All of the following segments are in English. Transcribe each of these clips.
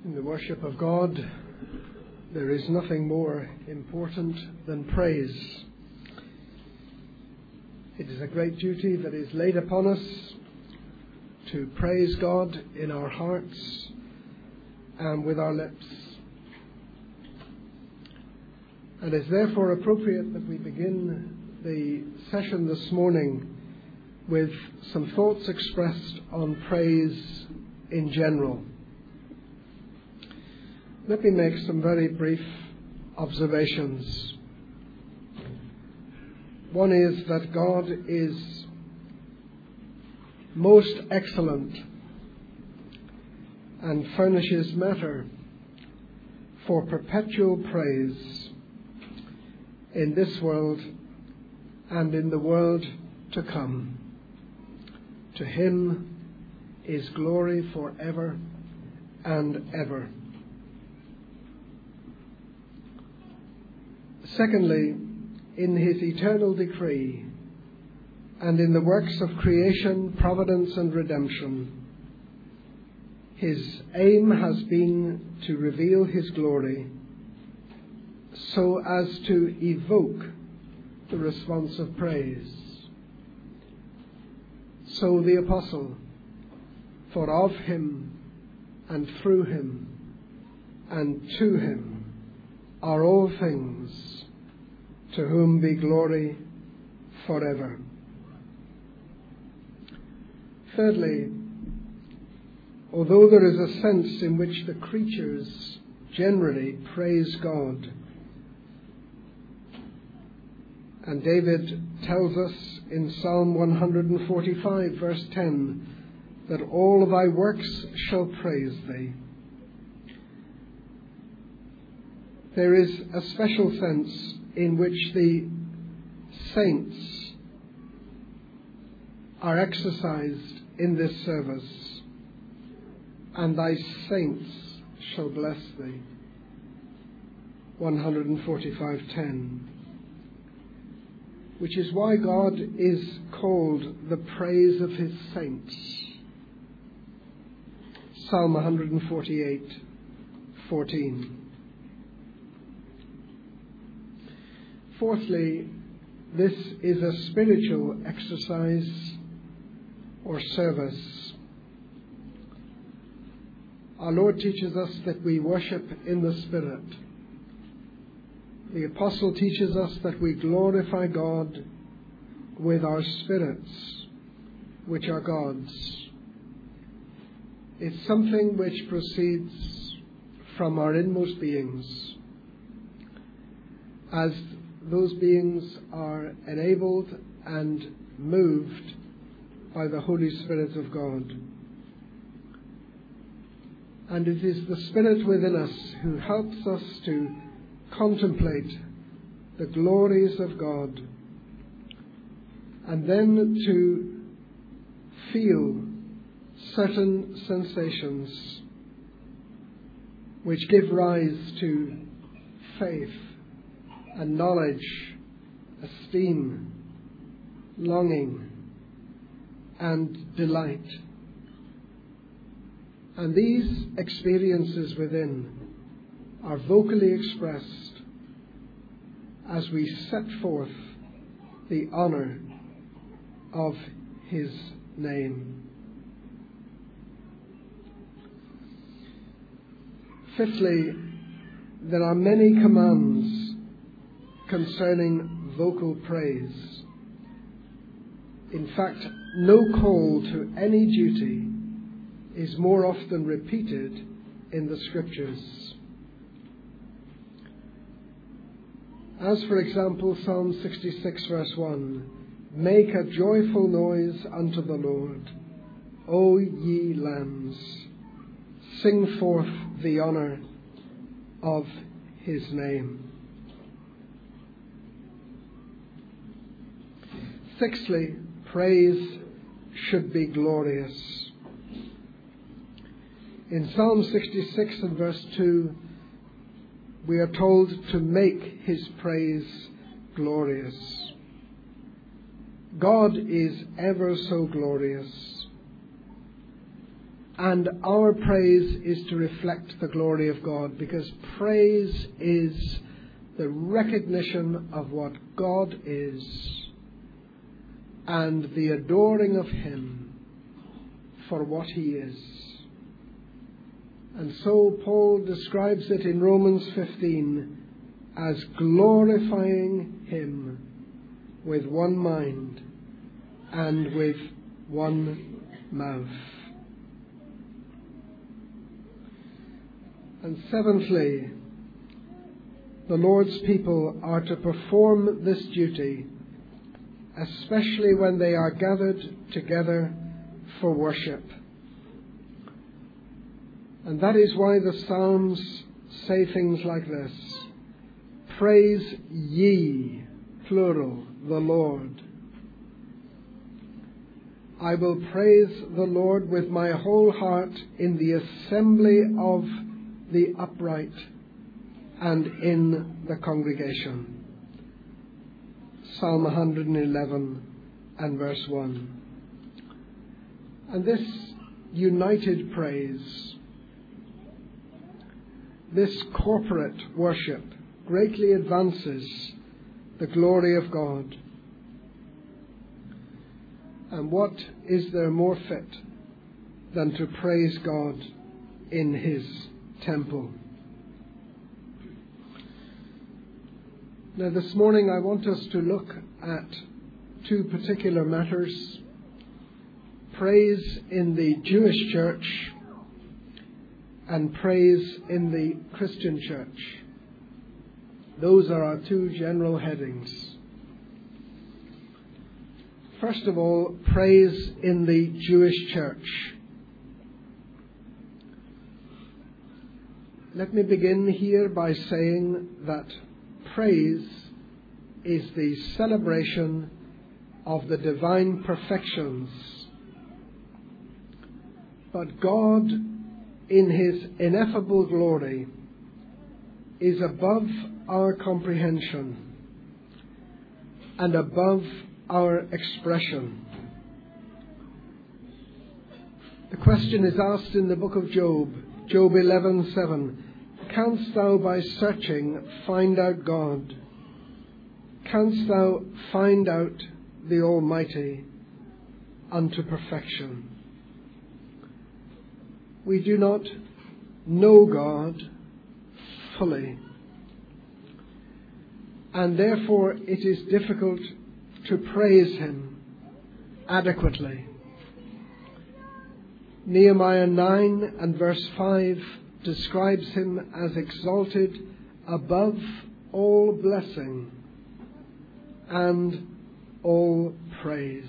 In the worship of God, there is nothing more important than praise. It is a great duty that is laid upon us to praise God in our hearts and with our lips. And it's therefore appropriate that we begin the session this morning with some thoughts expressed on praise in general. Let me make some very brief observations. One is that God is most excellent and furnishes matter for perpetual praise in this world and in the world to come. To Him is glory forever and ever. Secondly, in His eternal decree and in the works of creation, providence and redemption, His aim has been to reveal His glory so as to evoke the response of praise. So the Apostle, for of Him and through Him and to Him are all things, to whom be glory forever. Thirdly, although there is a sense in which the creatures generally praise God, and David tells us in Psalm 145 verse 10 that all thy works shall praise thee, there is a special sense in which the saints are exercised in this service, and thy saints shall bless thee. 145:10, which is why God is called the praise of His saints. Psalm 148:14. Fourthly, this is a spiritual exercise or service. Our Lord teaches us that we worship in the Spirit. The Apostle teaches us that we glorify God with our spirits, which are God's. It's something which proceeds from our inmost beings, as those beings are enabled and moved by the Holy Spirit of God. And it is the Spirit within us who helps us to contemplate the glories of God and then to feel certain sensations which give rise to faith and knowledge, esteem, longing, and delight. And these experiences within are vocally expressed as we set forth the honor of His name. Fifthly, there are many commands concerning vocal praise. In fact, no call to any duty is more often repeated in the Scriptures. As, for example, Psalm 66 verse 1, make a joyful noise unto the Lord, O ye lands, sing forth the honor of His name. Sixthly, praise should be glorious. In Psalm 66 and verse 2, we are told to make His praise glorious. God is ever so glorious. And our praise is to reflect the glory of God, because praise is the recognition of what God is and the adoring of Him for what He is. And so Paul describes it in Romans 15 as glorifying Him with one mind and with one mouth. And seventhly, the Lord's people are to perform this duty, especially when they are gathered together for worship. And that is why the Psalms say things like this: praise ye, plural, the Lord. I will praise the Lord with my whole heart in the assembly of the upright and in the congregation. Psalm 111 and verse 1. And this united praise, this corporate worship, greatly advances the glory of God. And what is there more fit than to praise God in His temple? Now, this morning I want us to look at two particular matters: praise in the Jewish church and praise in the Christian church. Those are our two general headings. First of all, praise in the Jewish church. Let me begin here by saying that praise is the celebration of the divine perfections. But God, in His ineffable glory, is above our comprehension and above our expression. The question is asked in the book of Job, Job 11:7. Canst thou by searching find out God? Canst thou find out the Almighty unto perfection? We do not know God fully, and therefore it is difficult to praise Him adequately. Nehemiah 9 and verse 5 describes Him as exalted above all blessing and all praise.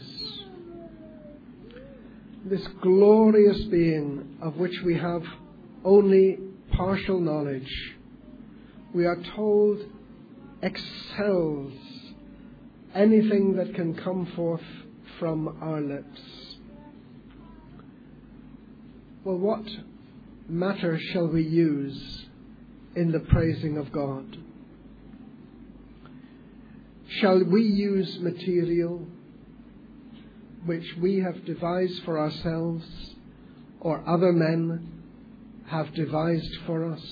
This glorious being of which we have only partial knowledge, we are told, excels anything that can come forth from our lips. Well, what matter shall we use in the praising of God? Shall we use material which we have devised for ourselves or other men have devised for us?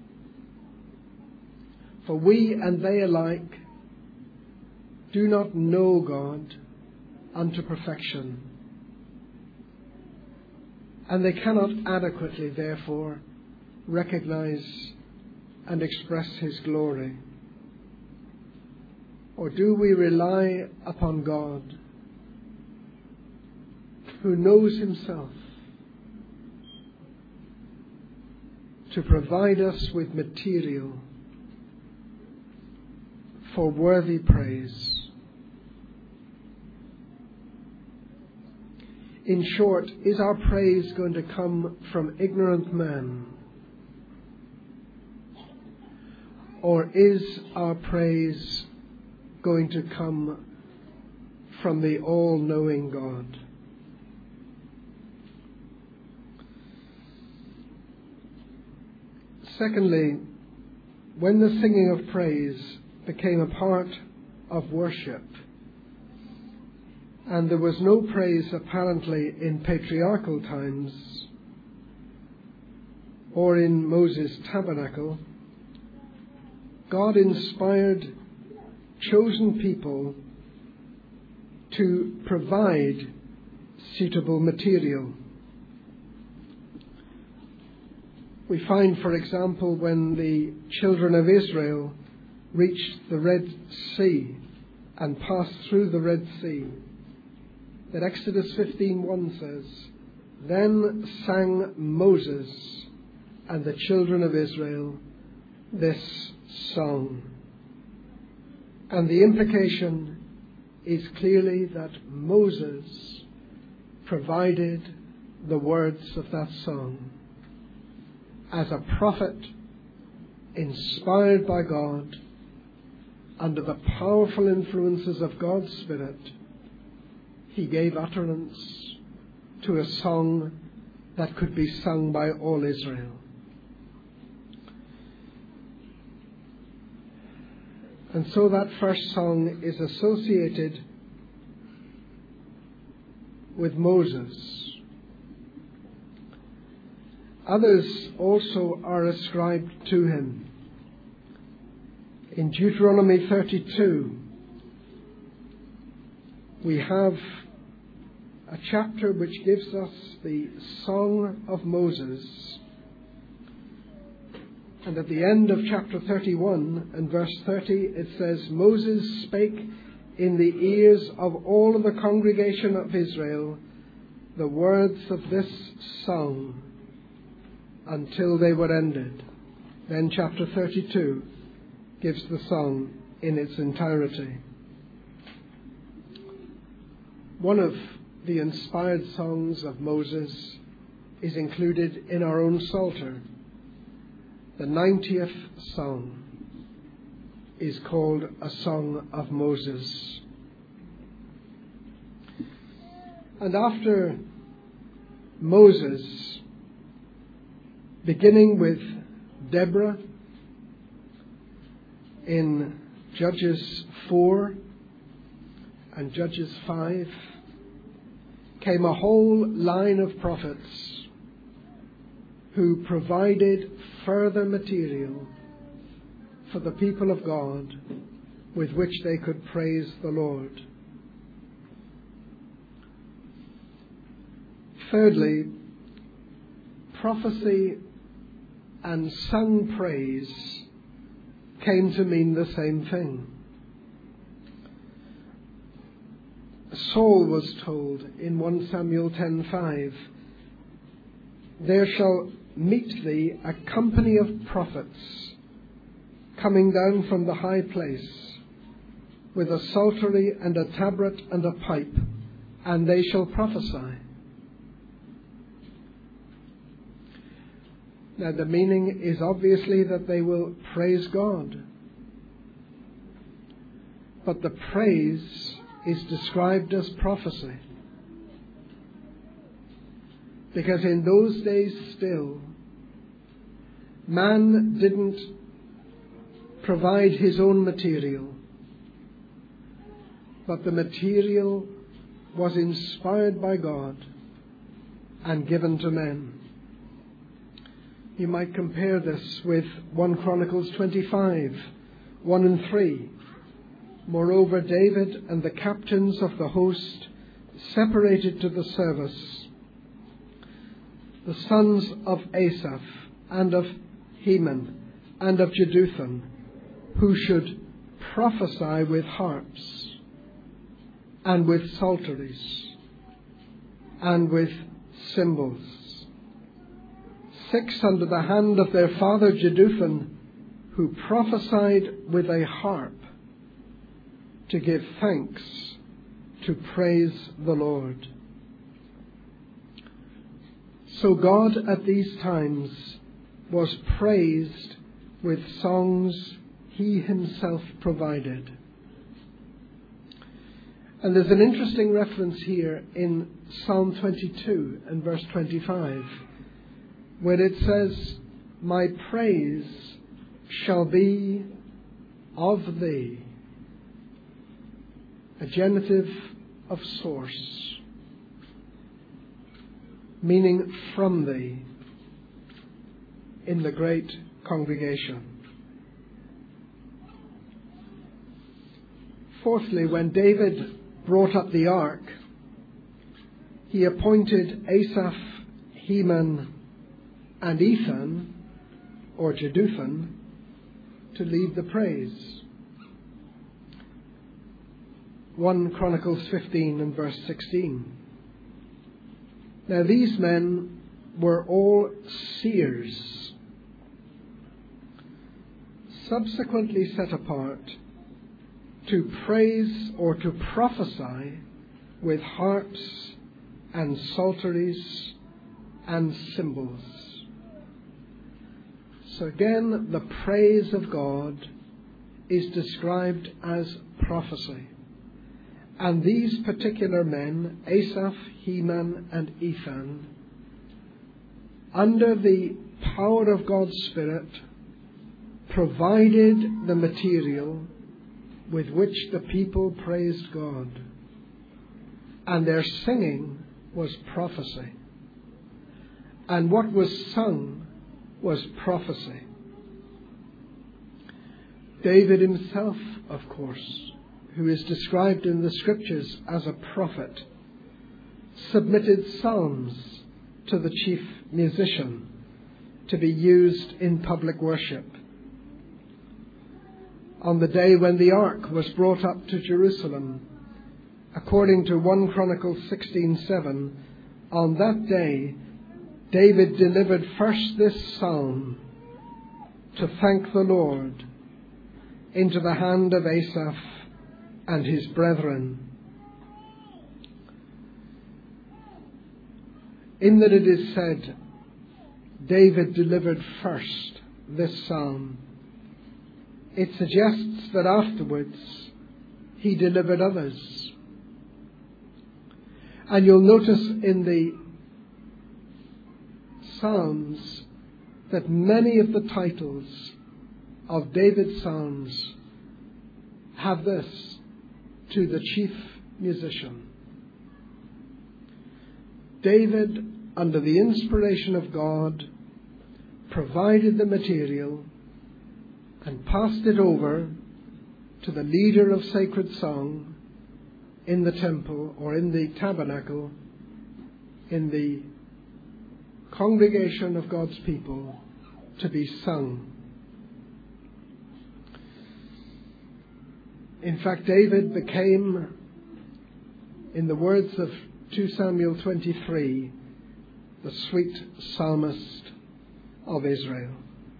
For we and they alike do not know God unto perfection, and they cannot adequately, therefore, recognize and express His glory. Or do we rely upon God, who knows Himself, to provide us with material for worthy praise? In short, is our praise going to come from ignorant man? Or is our praise going to come from the all-knowing God? Secondly, when the singing of praise became a part of worship, and there was no praise apparently in patriarchal times, or in Moses' tabernacle, God inspired chosen people to provide suitable material. We find, for example, when the children of Israel reached the Red Sea and passed through the Red Sea, that Exodus 15:1 says, "Then sang Moses and the children of Israel this song." And the implication is clearly that Moses provided the words of that song. As a prophet inspired by God, under the powerful influences of God's Spirit, he gave utterance to a song that could be sung by all Israel. And so that first song is associated with Moses. Others also are ascribed to him. In Deuteronomy 32, we have a chapter which gives us the Song of Moses. And at the end of chapter 31 and verse 30, it says, "Moses spake in the ears of all of the congregation of Israel the words of this song until they were ended." Then chapter 32 gives the song in its entirety. One of the inspired songs of Moses is included in our own Psalter. The 90th Psalm is called a Song of Moses. And after Moses, beginning with Deborah in Judges 4 and Judges 5, came a whole line of prophets who provided further material for the people of God with which they could praise the Lord. Thirdly, prophecy and sung praise came to mean the same thing. Saul was told in 1 Samuel 10:5, "There shall meet thee a company of prophets coming down from the high place with a psaltery and a tabret and a pipe, and they shall prophesy." Now the meaning is obviously that they will praise God. But the praise is described as prophecy. Because in those days still, man didn't provide his own material, but the material was inspired by God and given to men. You might compare this with 1 Chronicles 25, 1 and 3. "Moreover, David and the captains of the host separated to the service the sons of Asaph and of Heman and of Jeduthun, who should prophesy with harps and with psalteries and with cymbals. 6 under the hand of their father Jeduthun, who prophesied with a harp to give thanks, to praise the Lord." So God at these times was praised with songs he himself provided. And there's an interesting reference here in Psalm 22 and verse 25, where it says, "My praise shall be of thee," a genitive of source, meaning from thee. in the great congregation. Fourthly, when David brought up the ark, he appointed Asaph, Heman, and Ethan, or Jeduthun, to lead the praise. 1 Chronicles 15 and verse 16. Now these men were all seers, subsequently set apart to praise or to prophesy with harps and psalteries and cymbals. So again, the praise of God is described as prophecy. And these particular men, Asaph, Heman, and Ethan, under the power of God's Spirit, provided the material with which the people praised God. And their singing was prophecy. And what was sung was prophecy. David himself, of course, who is described in the Scriptures as a prophet, submitted psalms to the chief musician to be used in public worship. On the day when the ark was brought up to Jerusalem, according to 1 Chronicles 16:7, on that day David delivered first this psalm to thank the Lord into the hand of Asaph and his brethren. In that it is said, David delivered first this psalm, it suggests that afterwards he delivered others. And you'll notice in the Psalms that many of the titles of David's Psalms have this: to the chief musician. David, under the inspiration of God, provided the material and passed it over to the leader of sacred song in the temple or in the tabernacle, in the congregation of God's people, to be sung. In fact, David became, in the words of 2 Samuel 23, the sweet psalmist of Israel.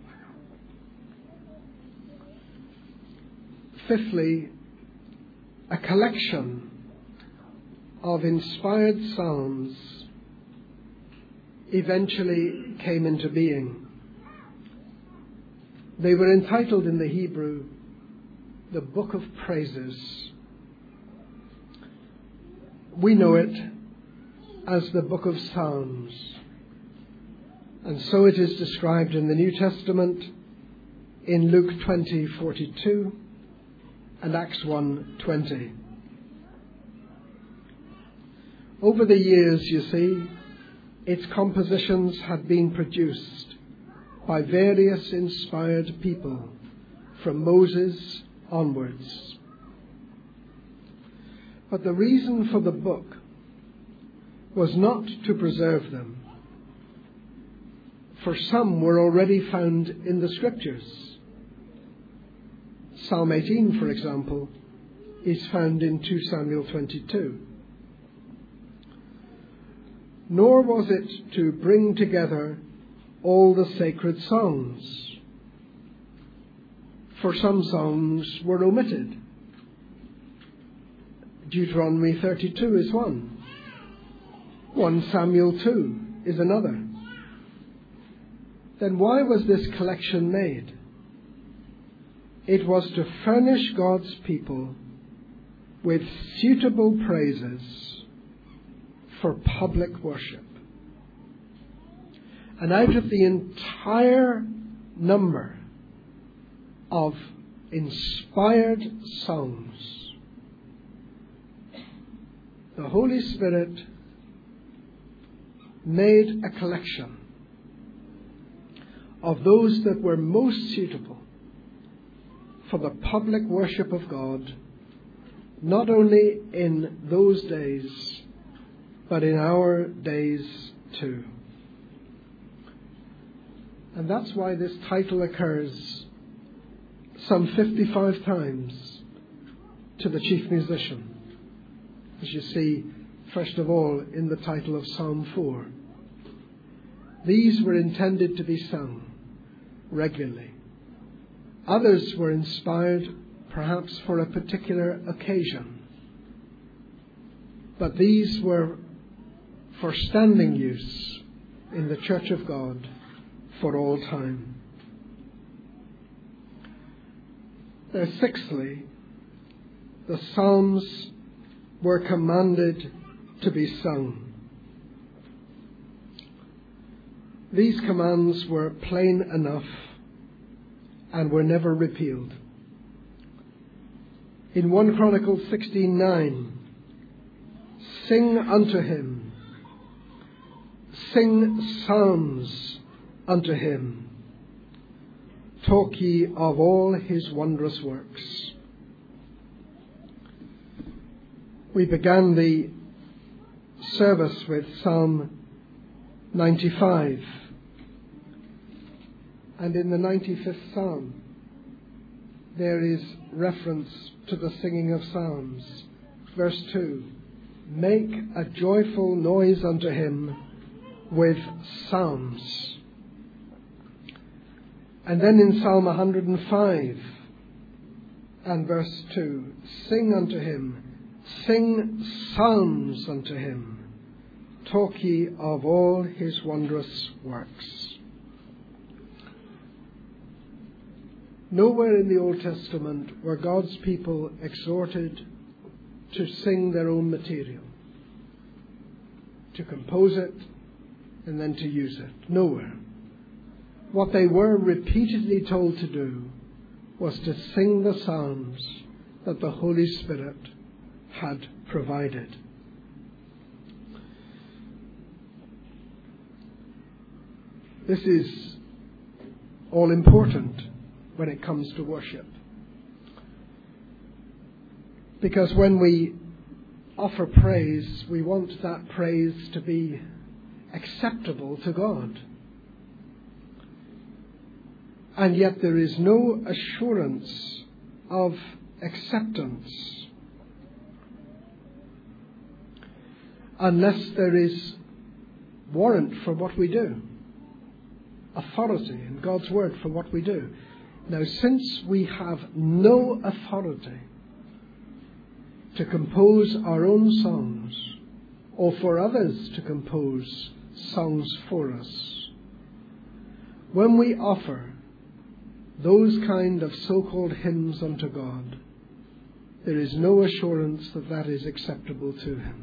Fifthly, a collection of inspired psalms eventually came into being. They were entitled in the Hebrew the Book of Praises. We know it as the Book of Psalms, and so it is described in the New Testament in Luke 20:42 and Acts 1:20. Over the years, you see, its compositions had been produced by various inspired people from Moses onwards. But the reason for the book was not to preserve them, for some were already found in the Scriptures. Psalm 18, for example, is found in 2 Samuel 22. Nor was it to bring together all the sacred songs, for some songs were omitted. Deuteronomy 32 is one. 1 Samuel 2 is another. Then why was this collection made? It was to furnish God's people with suitable praises for public worship. And out of the entire number of inspired songs, the Holy Spirit made a collection of those that were most suitable for the public worship of God, not only in those days, but in our days too. And that's why this title occurs some 55 times to the chief musician, as you see, first of all, in the title of Psalm 4. These were intended to be sung regularly. Others were inspired perhaps for a particular occasion, but these were for standing use in the Church of God for all time. Sixthly, the Psalms were commanded to be sung. These commands were plain enough and were never repealed. In 1 Chronicles 16:9, sing unto him, sing psalms unto him, talk ye of all his wondrous works. We began the service with Psalm 95. And in the 95th Psalm, there is reference to the singing of psalms. Verse 2, make a joyful noise unto him with psalms. And then in Psalm 105 and verse 2, sing unto him, sing psalms unto him, talk ye of all his wondrous works. Nowhere in the Old Testament were God's people exhorted to sing their own material, to compose it and then to use it. Nowhere. What they were repeatedly told to do was to sing the psalms that the Holy Spirit had provided. This is all important when it comes to worship. Because when we offer praise, we want that praise to be acceptable to God. And yet there is no assurance of acceptance unless there is warrant for what we do, authority in God's word for what we do. Now, since we have no authority to compose our own songs or for others to compose songs for us, when we offer those kind of so-called hymns unto God, there is no assurance that that is acceptable to him.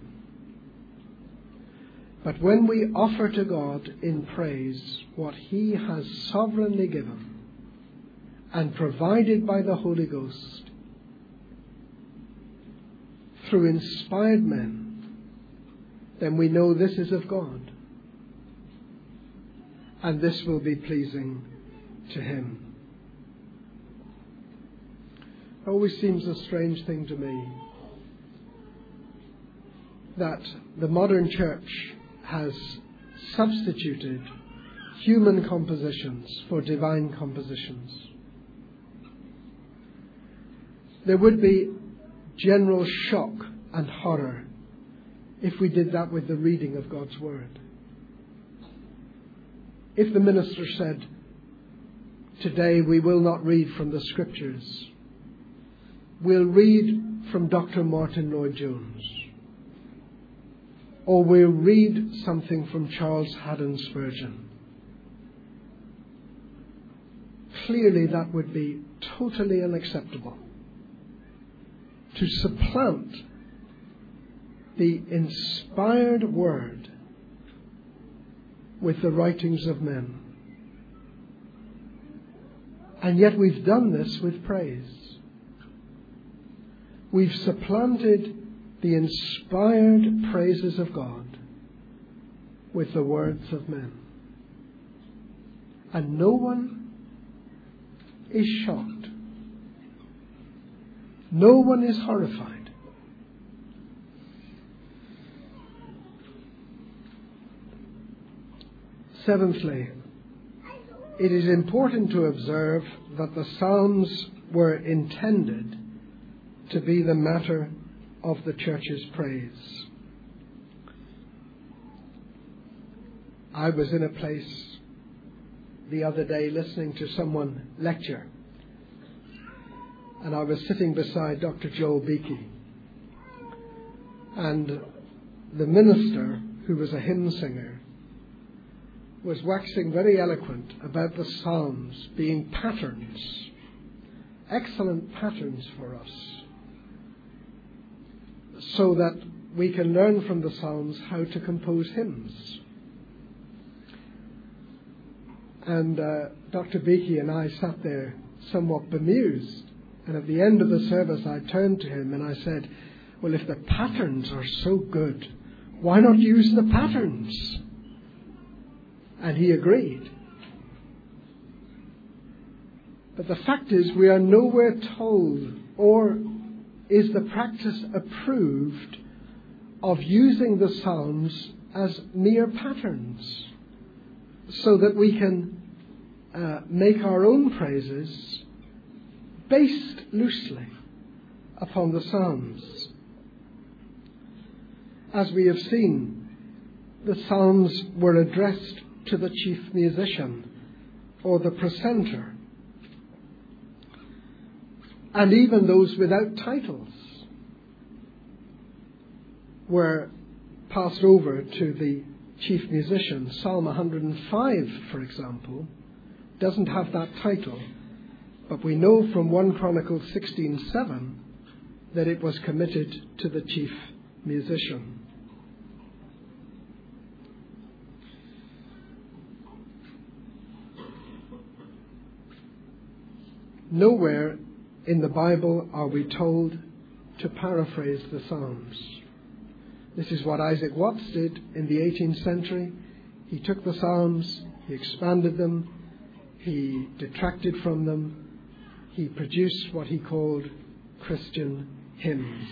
But when we offer to God in praise what he has sovereignly given and provided by the Holy Ghost through inspired men, then we know this is of God, and this will be pleasing to him. It always seems a strange thing to me that the modern church has substituted human compositions for divine compositions. There would be general shock and horror if we did that with the reading of God's Word. If the minister said, today we will not read from the Scriptures, we'll read from Dr. Martin Lloyd-Jones, or we'll read something from Charles Haddon Spurgeon, clearly that would be totally unacceptable. To supplant the inspired word with the writings of men. And yet we've done this with praise. We've supplanted the inspired praises of God with the words of men. And no one is shocked. No one is horrified. Seventhly, it is important to observe that the Psalms were intended to be the matter of the church's praise. I was in a place the other day listening to someone lecture, and I was sitting beside Dr. Joel Beakey, and the minister, who was a hymn singer, was waxing very eloquent about the Psalms being patterns, excellent patterns for us, so that we can learn from the Psalms how to compose hymns. And Dr. Beakey and I sat there somewhat bemused. And at the end of the service, I turned to him and I said, well, if the patterns are so good, why not use the patterns? And he agreed. But the fact is, we are nowhere told, or is the practice approved, of using the Psalms as mere patterns, so that we can make our own praises based loosely upon the Psalms. As we have seen, the Psalms were addressed to the chief musician or the precentor, and even those without titles were passed over to the chief musician. Psalm 105, for example, doesn't have that title, but we know from 1 Chronicles 16:7 that it was committed to the chief musician. Nowhere in the Bible are we told to paraphrase the Psalms. This is what Isaac Watts did in the 18th century. He took the Psalms, he expanded them, he detracted from them, he produced what he called Christian hymns.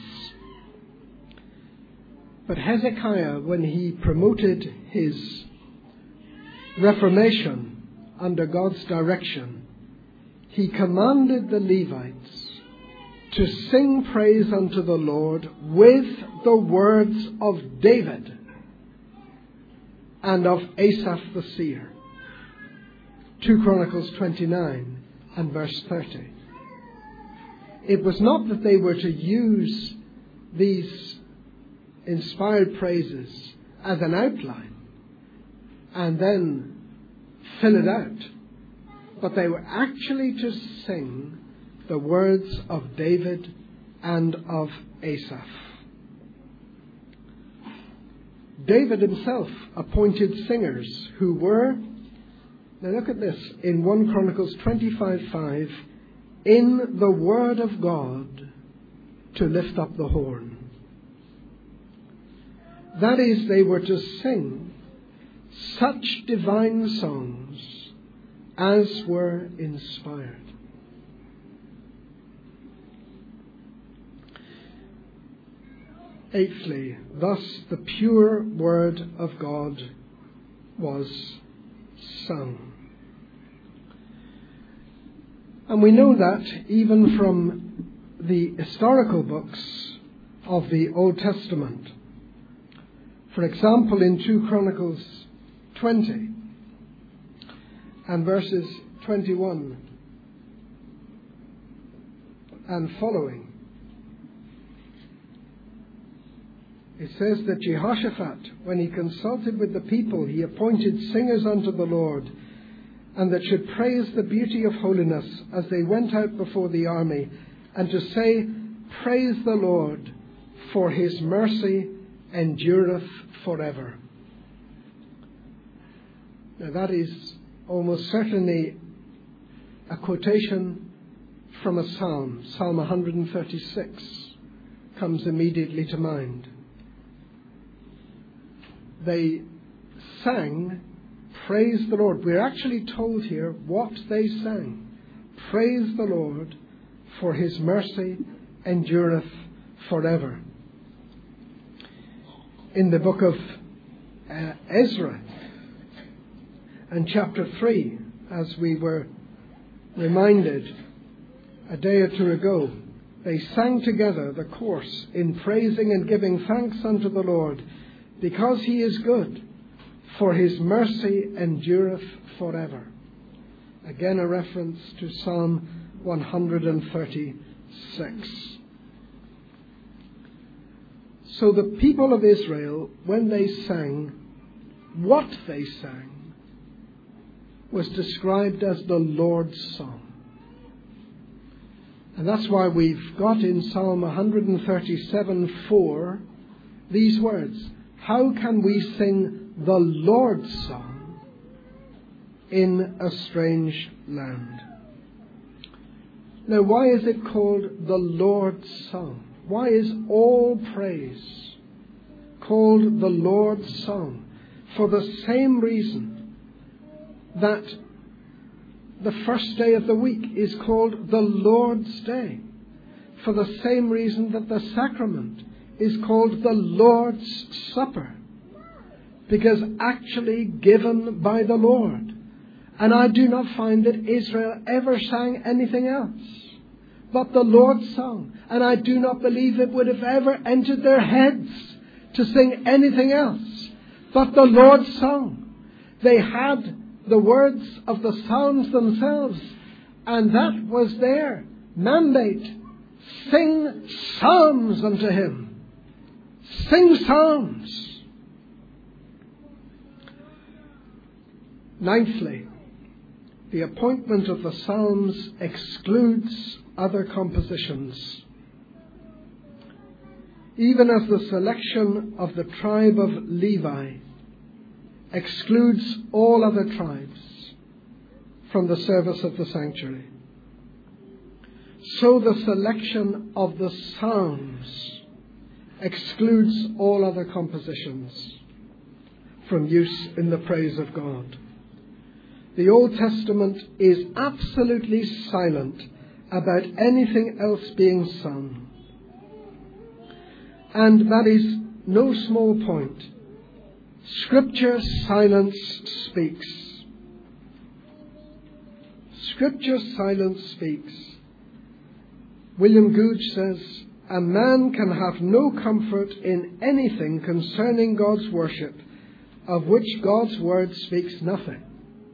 But Hezekiah, when he promoted his Reformation under God's direction, he commanded the Levites to sing praise unto the Lord with the words of David and of Asaph the seer. 2 Chronicles 29 and verse 30. It was not that they were to use these inspired praises as an outline and then fill it out, but they were actually to sing the words of David and of Asaph. David himself appointed singers who were, now look at this, in 1 Chronicles 25:5, in the word of God to lift up the horn. That is, they were to sing such divine songs as were inspired. Eighthly, thus the pure word of God was sung. And we know that even from the historical books of the Old Testament. For example, in 2 Chronicles 20 and verses 21 and following, it says that Jehoshaphat, when he consulted with the people, he appointed singers unto the Lord, and that should praise the beauty of holiness as they went out before the army, and to say, Praise the Lord, for his mercy endureth forever. Now that is almost certainly a quotation from a psalm. Psalm 136 comes immediately to mind. They sang praise the Lord. We're actually told here what they sang. Praise the Lord, for his mercy endureth forever. In the book of Ezra and chapter 3, as we were reminded a day or two ago, they sang together the chorus in praising and giving thanks unto the Lord, because he is good, for his mercy endureth forever. Again, a reference to Psalm 136. So the people of Israel, when they sang, what they sang was described as the Lord's song. And that's why we've got in Psalm 137:4 these words: how can we sing the Lord's song in a strange land? Now, why is it called the Lord's song? Why is all praise called the Lord's song? For the same reason that the first day of the week is called the Lord's Day. For the same reason that the sacrament is called the Lord's Supper. Because actually given by the Lord. And I do not find that Israel ever sang anything else but the Lord's song. And I do not believe it would have ever entered their heads to sing anything else but the Lord's song. They had the words of the Psalms themselves, and that was their mandate. Sing psalms unto him. Sing psalms. Ninthly, the appointment of the psalms excludes other compositions. Even as the selection of the tribe of Levi excludes all other tribes from the service of the sanctuary, so the selection of the psalms excludes all other compositions from use in the praise of God. The Old Testament is absolutely silent about anything else being sung. And that is no small point. Scripture silence speaks. Scripture silence speaks. William Googe says, a man can have no comfort in anything concerning God's worship, of which God's word speaks nothing.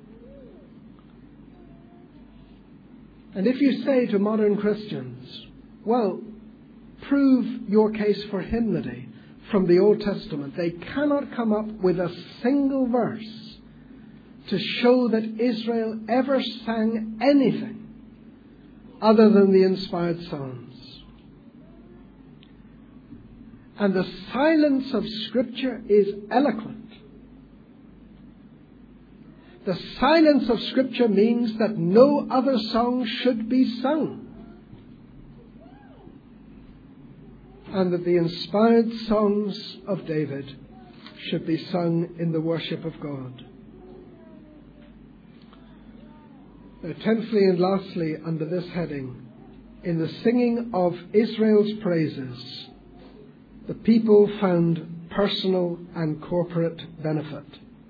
And if you say to modern Christians, well, prove your case for hymnody from the Old Testament, they cannot come up with a single verse to show that Israel ever sang anything other than the inspired Psalms. And the silence of Scripture is eloquent. The silence of Scripture means that no other song should be sung. And that the inspired songs of David should be sung in the worship of God. Now, tenthly and lastly, under this heading, in the singing of Israel's praises, the people found personal and corporate benefit.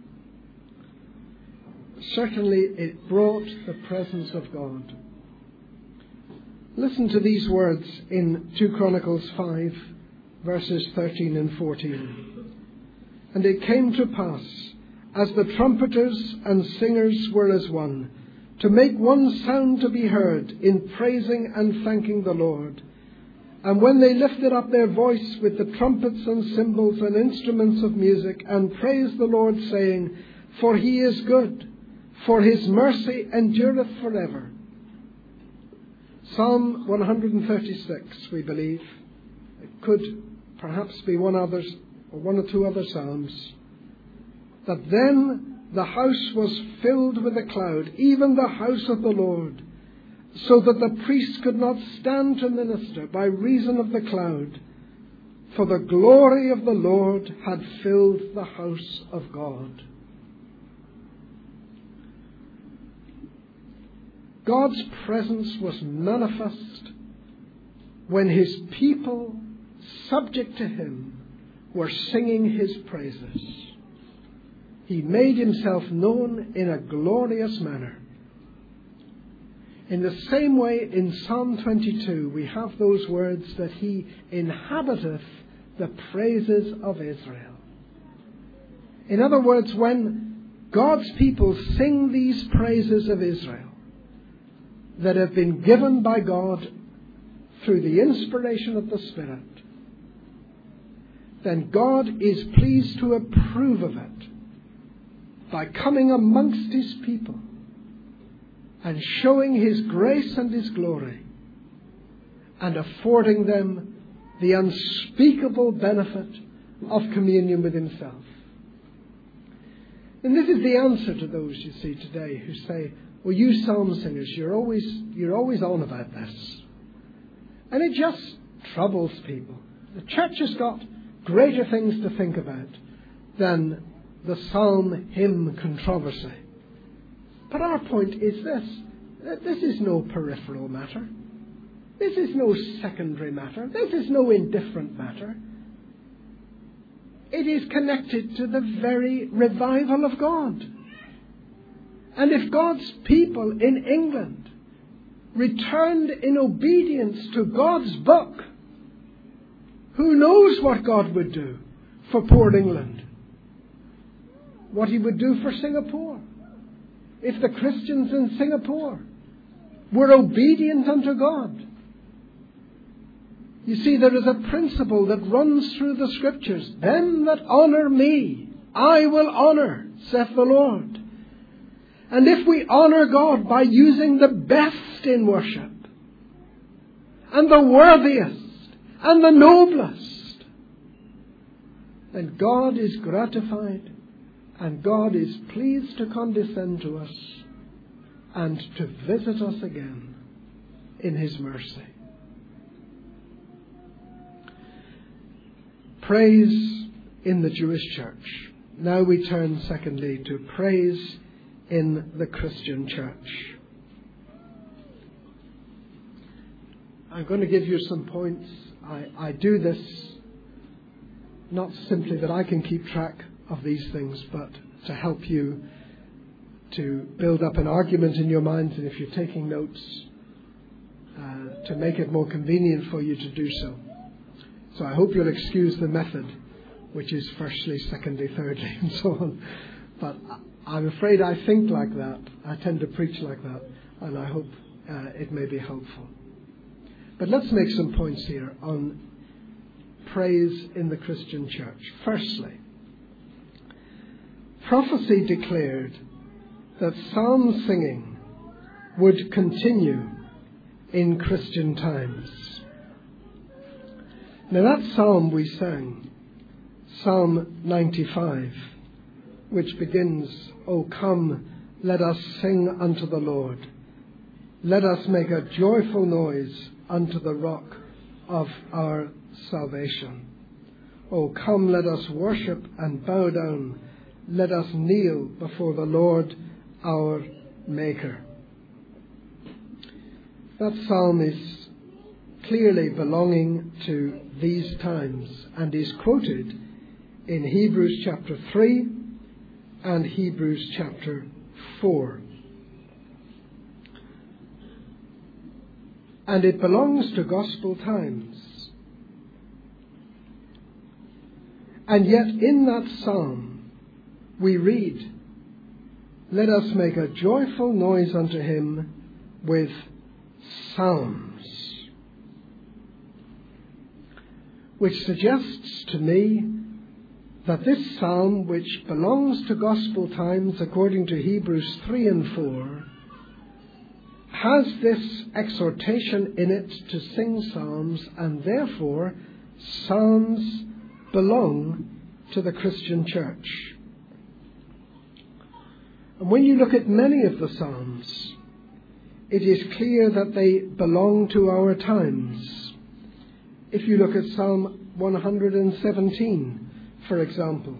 Certainly, it brought the presence of God. Listen to these words in 2 Chronicles 5, verses 13 and 14. And it came to pass, as the trumpeters and singers were as one, to make one sound to be heard in praising and thanking the Lord. And when they lifted up their voice with the trumpets and cymbals and instruments of music, and praised the Lord, saying, for he is good, for his mercy endureth forever. Psalm 136, we believe. It could perhaps be one or two other psalms. That then the house was filled with a cloud, even the house of the Lord, so that the priests could not stand to minister by reason of the cloud, for the glory of the Lord had filled the house of God. God's presence was manifest when his people, subject to him, were singing his praises. He made himself known in a glorious manner. In the same way, in Psalm 22, we have those words that he inhabiteth the praises of Israel. In other words, when God's people sing these praises of Israel that have been given by God through the inspiration of the Spirit, then God is pleased to approve of it by coming amongst his people and showing his grace and his glory and affording them the unspeakable benefit of communion with himself. And this is the answer to those, you see, today who say, well, you psalm singers, you're always on about this. And it just troubles people. The church has got greater things to think about than the psalm hymn controversy. But our point is this. This is no peripheral matter. This is no secondary matter. This is no indifferent matter. It is connected to the very revival of God. And if God's people in England returned in obedience to God's book, who knows what God would do for poor England? What he would do for Singapore? If the Christians in Singapore were obedient unto God. You see, there is a principle that runs through the Scriptures. Them that honour me, I will honour, saith the Lord. And if we honour God by using the best in worship, and the worthiest, and the noblest, then God is gratified, and God is pleased to condescend to us, and to visit us again in his mercy. Praise in the Jewish church. Now we turn secondly to praise in the Christian church. I'm going to give you some points. I do this not simply that I can keep track of these things, but to help you to build up an argument in your minds, and if you're taking notes, to make it more convenient for you to do so. So I hope you'll excuse the method, which is firstly, secondly, thirdly, and so on. But I'm afraid I think like that. I tend to preach like that, and I hope it may be helpful. But let's make some points here on praise in the Christian church. Firstly, prophecy declared that psalm singing would continue in Christian times. Now that psalm we sang, Psalm 95, which begins, O come, let us sing unto the Lord. Let us make a joyful noise unto the rock of our salvation. O come, let us worship and bow down. Let us kneel before the Lord our Maker. That psalm is clearly belonging to these times and is quoted in Hebrews chapter 3 and Hebrews chapter 4. And it belongs to gospel times. And yet in that psalm we read, let us make a joyful noise unto him with psalms, which suggests to me that this psalm, which belongs to gospel times according to Hebrews 3 and 4, has this exhortation in it to sing psalms, and therefore psalms belong to the Christian church. And when you look at many of the psalms, it is clear that they belong to our times. If you look at Psalm 117, for example,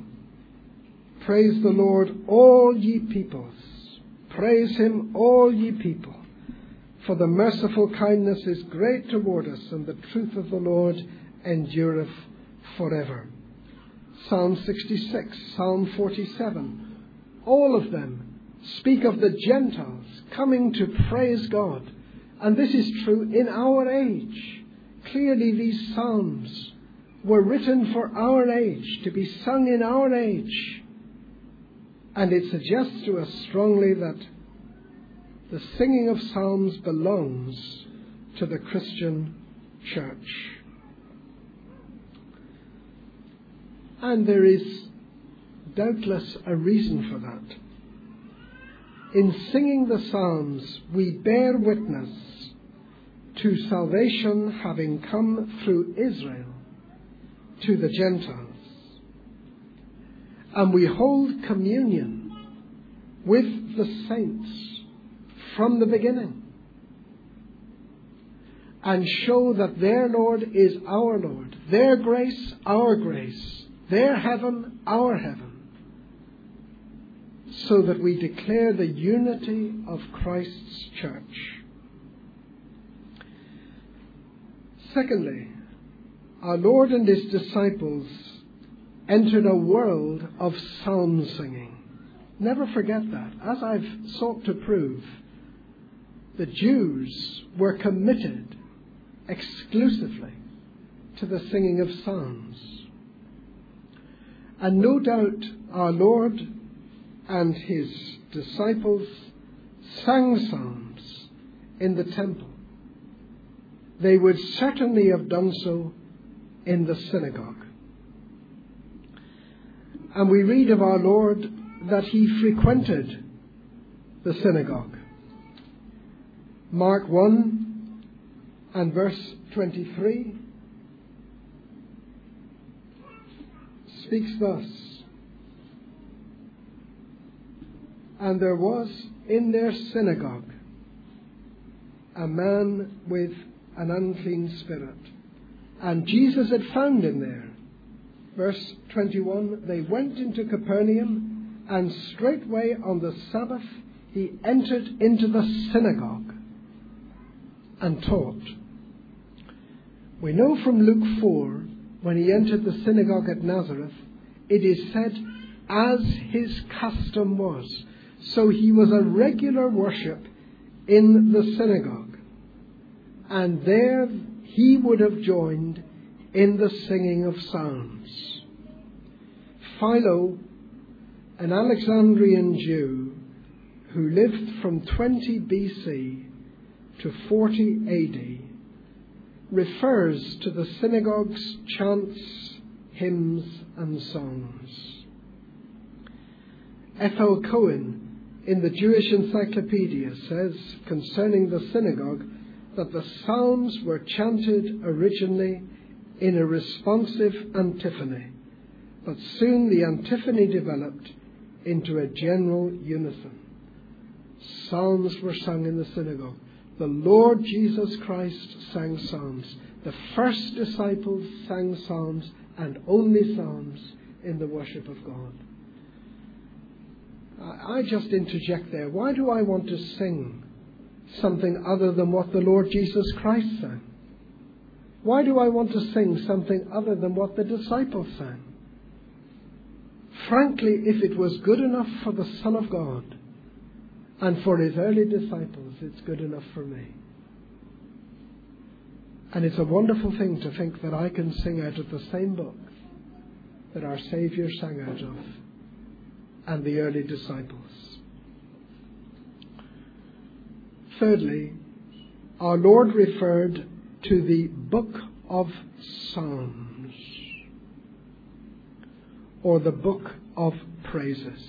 praise the Lord, all ye peoples. Praise him, all ye people. For the merciful kindness is great toward us, and the truth of the Lord endureth forever. Psalm 66, Psalm 47, all of them speak of the Gentiles coming to praise God. And this is true in our age. Clearly these psalms were written for our age, to be sung in our age. And it suggests to us strongly that the singing of psalms belongs to the Christian church. And there is doubtless a reason for that. In singing the psalms, we bear witness to salvation having come through Israel to the Gentiles. And we hold communion with the saints from the beginning and show that their Lord is our Lord, their grace, our grace, their heaven, our heaven, so that we declare the unity of Christ's church. Secondly, our Lord and his disciples entered a world of psalm singing. Never forget that. As I've sought to prove, the Jews were committed exclusively to the singing of psalms. And no doubt our Lord and his disciples sang psalms in the temple. They would certainly have done so in the synagogue. And we read of our Lord that he frequented the synagogue. Mark 1 and verse 23 speaks thus: And there was in their synagogue a man with an unclean spirit, and Jesus had found him there. Verse 21, they went into Capernaum, and straightway on the Sabbath he entered into the synagogue and taught. We know from Luke 4, when he entered the synagogue at Nazareth, it is said, as his custom was. So he was a regular worship in the synagogue. And there he would have joined in the singing of psalms. Philo, an Alexandrian Jew who lived from 20 BC to 40 AD, refers to the synagogue's chants, hymns and songs. Ethel Cohen in the Jewish Encyclopedia says concerning the synagogue that the psalms were chanted originally in a responsive antiphony, but soon the antiphony developed into a general unison. Psalms were sung in the synagogue. The Lord Jesus Christ sang psalms. The first disciples sang psalms, and only psalms, in the worship of God. I just interject there. Why do I want to sing something other than what the Lord Jesus Christ sang? Why do I want to sing something other than what the disciples sang? Frankly, if it was good enough for the Son of God and for his early disciples, it's good enough for me. And it's a wonderful thing to think that I can sing out of the same book that our Saviour sang out of and the early disciples. Thirdly, our Lord referred to the book of Psalms, or the book of praises.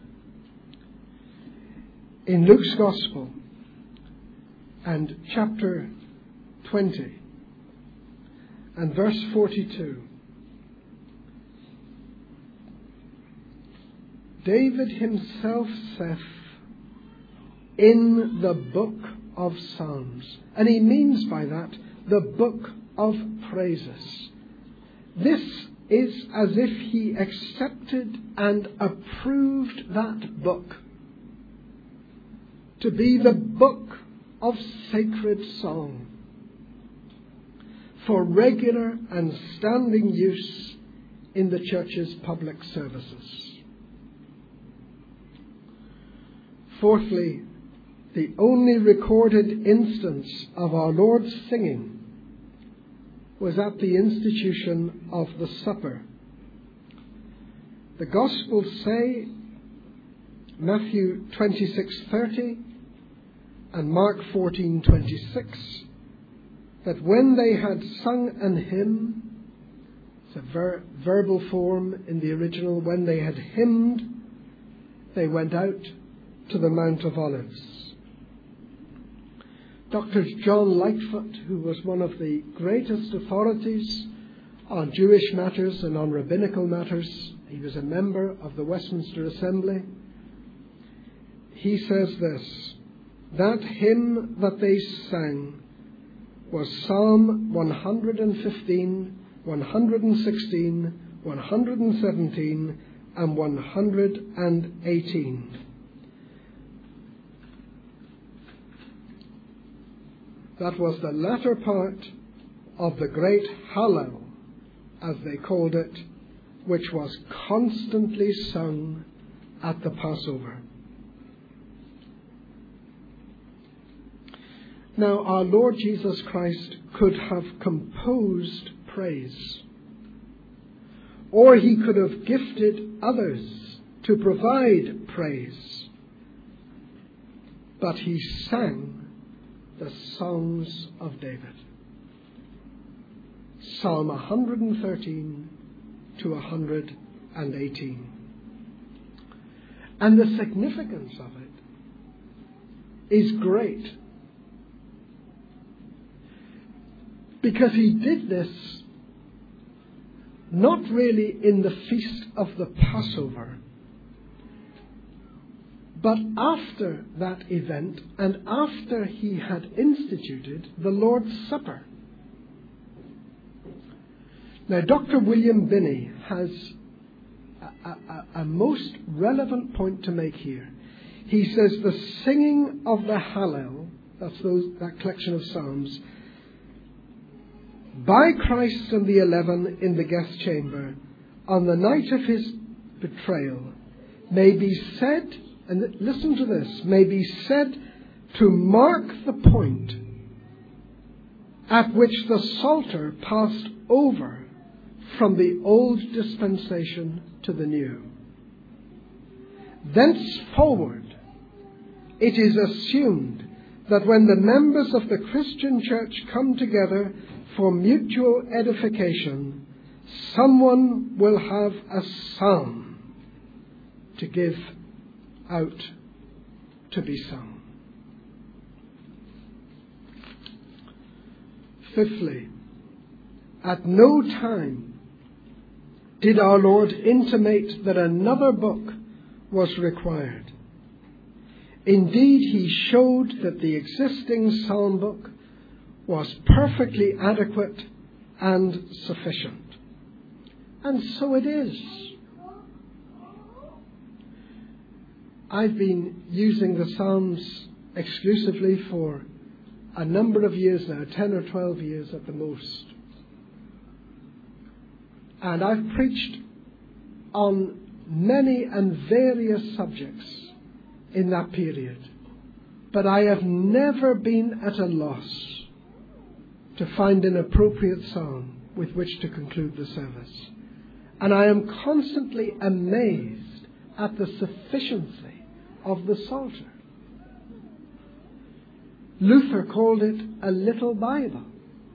In Luke's Gospel and chapter 20 and verse 42, David himself saith, in the book of Psalms. And he means by that the book of praises. This is as if he accepted and approved that book to be the book of sacred song for regular and standing use in the Church's public services. Fourthly, the only recorded instance of our Lord's singing was at the institution of the supper. The Gospels say, Matthew 26:30 and Mark 14:26, that when they had sung an hymn, it's a verbal form in the original, when they had hymned, they went out to the Mount of Olives. Dr. John Lightfoot, who was one of the greatest authorities on Jewish matters and on rabbinical matters, he was a member of the Westminster Assembly, he says this: that hymn that they sang was Psalm 115, 116, 117, and 118. That was the latter part of the great Hallel, as they called it, which was constantly sung at the Passover. Now, our Lord Jesus Christ could have composed praise, or he could have gifted others to provide praise, but he sang the songs of David. Psalm 113 to 118. And the significance of it is great, because he did this not really in the feast of the Passover, but after that event and after he had instituted the Lord's Supper. Now, Dr. William Binney has a most relevant point to make here. He says the singing of the Hallel, that collection of psalms, by Christ and the 11 in the guest chamber on the night of his betrayal may be said, and listen to this, may be said to mark the point at which the Psalter passed over from the old dispensation to the new. Thenceforward, it is assumed that when the members of the Christian church come together for mutual edification, someone will have a psalm to give out to be sung. Fifthly, at no time did our Lord intimate that another book was required. Indeed, he showed that the existing psalm book was perfectly adequate and sufficient. And so it is. I've been using the Psalms exclusively for a number of years now, 10 or 12 years at the most. And I've preached on many and various subjects in that period. But I have never been at a loss to find an appropriate psalm with which to conclude the service. And I am constantly amazed at the sufficiency of the Psalter. Luther called it a little Bible.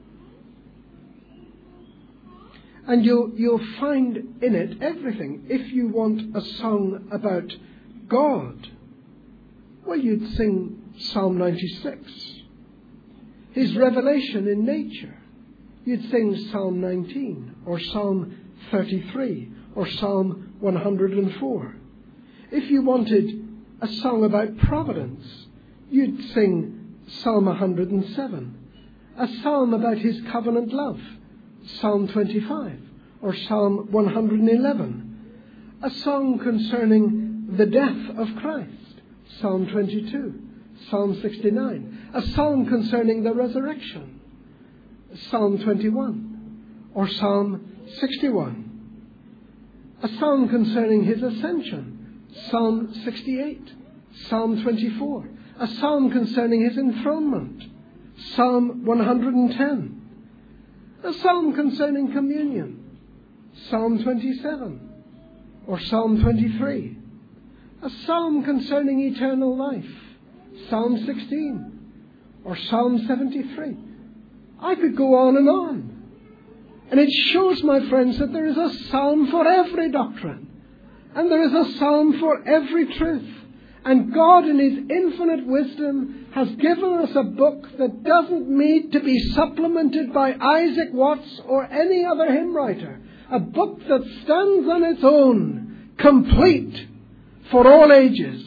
And you'll find in it everything. If you want a song about God, well, you'd sing Psalm 96. His revelation in nature, you'd sing Psalm 19 or Psalm 33 or Psalm 104. If you wanted a song about providence, you'd sing Psalm 107. A psalm about his covenant love, Psalm 25 or Psalm 111. A song concerning the death of Christ, Psalm 22, Psalm 69. a psalm concerning the resurrection, Psalm 21, or Psalm 61. A psalm concerning his ascension, Psalm 68, Psalm 24. A psalm concerning his enthronement, Psalm 110. A psalm concerning communion, Psalm 27 or Psalm 23. A psalm concerning eternal life, Psalm 16 or Psalm 73. I could go on and on. And it shows, my friends, that there is a psalm for every doctrine. And there is a psalm for every truth. And God, in his infinite wisdom, has given us a book that doesn't need to be supplemented by Isaac Watts or any other hymn writer. A book that stands on its own, complete for all ages.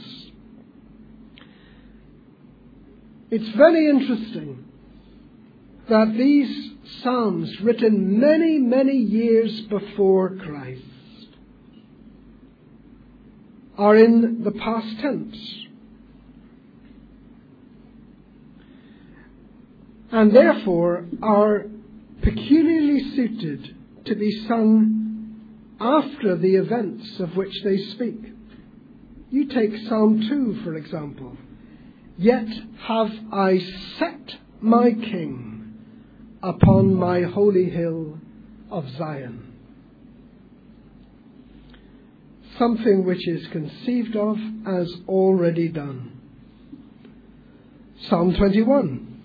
It's very interesting that these psalms, written many, many years before Christ, are in the past tense. And therefore are peculiarly suited to be sung after the events of which they speak. You take Psalm 2, for example. Yet have I set my King upon my holy hill of Zion. Something which is conceived of as already done. Psalm 21.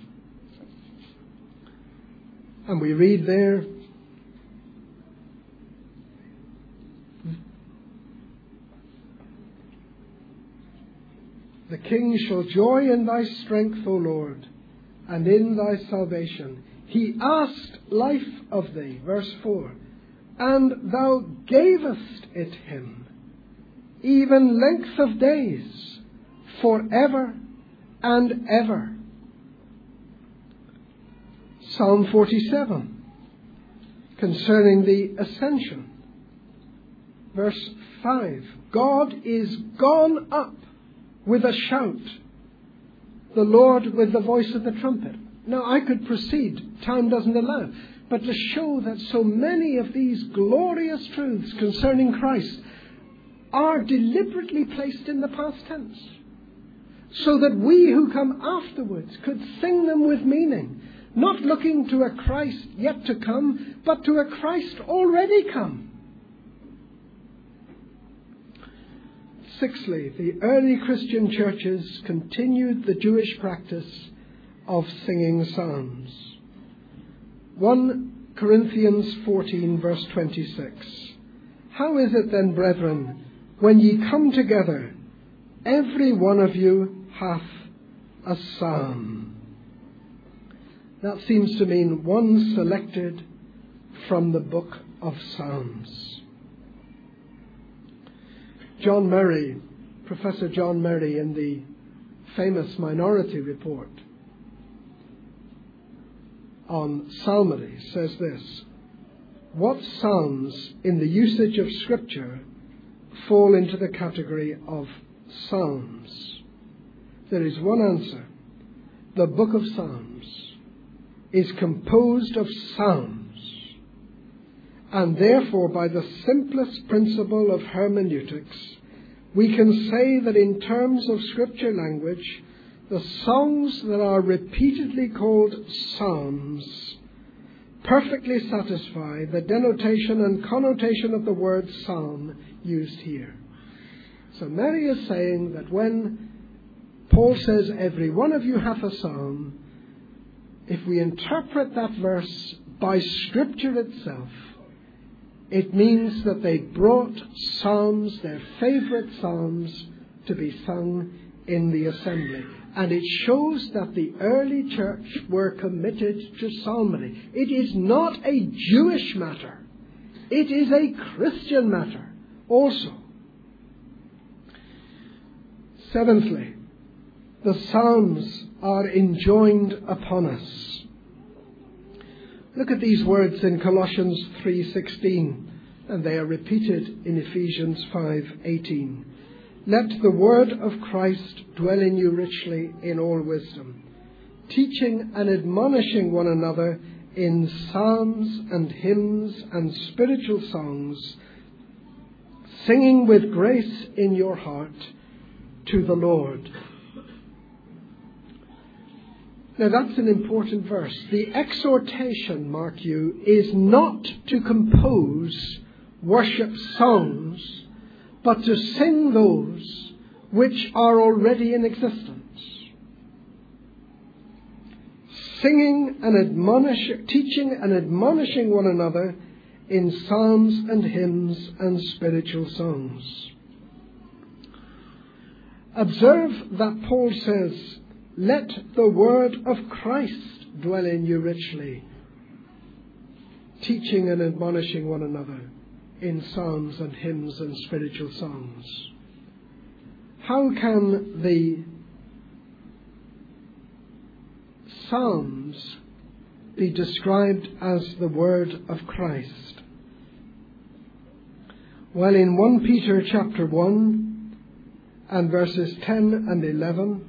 And we read there, the king shall joy in thy strength, O Lord, and in thy salvation. He asked life of thee, verse 4, and thou gavest it him, even length of days, forever and ever. Psalm 47, concerning the ascension, verse 5, God is gone up with a shout, the Lord with the voice of the trumpet. Now, I could proceed, time doesn't allow, but to show that so many of these glorious truths concerning Christ are deliberately placed in the past tense, so that we who come afterwards could sing them with meaning, not looking to a Christ yet to come, but to a Christ already come. Sixthly, the early Christian churches continued the Jewish practice of singing psalms. 1 Corinthians 14, verse 26. How is it then, brethren, when ye come together, every one of you hath a psalm? That seems to mean one selected from the book of Psalms. John Murray, Professor John Murray, in the famous Minority Report on psalmody, says this: what psalms in the usage of Scripture fall into the category of psalms? There is one answer. The book of Psalms is composed of psalms, and therefore by the simplest principle of hermeneutics, we can say that in terms of Scripture language, the songs that are repeatedly called psalms perfectly satisfy the denotation and connotation of the word psalm used here. So Mary is saying that when Paul says, every one of you hath a psalm, if we interpret that verse by Scripture itself, it means that they brought psalms, their favorite psalms, to be sung in the assembly. And it shows that the early church were committed to psalmody. It is not a Jewish matter. It is a Christian matter also. Seventhly, the psalms are enjoined upon us. Look at these words in Colossians 3:16, and they are repeated in Ephesians 5:18. Let the word of Christ dwell in you richly in all wisdom, teaching and admonishing one another in psalms and hymns and spiritual songs, singing with grace in your heart to the Lord. Now that's an important verse. The exhortation, mark you, is not to compose worship songs, but to sing those which are already in existence. Singing and teaching and admonishing one another in psalms and hymns and spiritual songs. Observe that Paul says, let the word of Christ dwell in you richly, teaching and admonishing one another in psalms and hymns and spiritual songs. How can the Psalms be described as the word of Christ? Well, in 1 Peter chapter 1 and verses 10 and 11,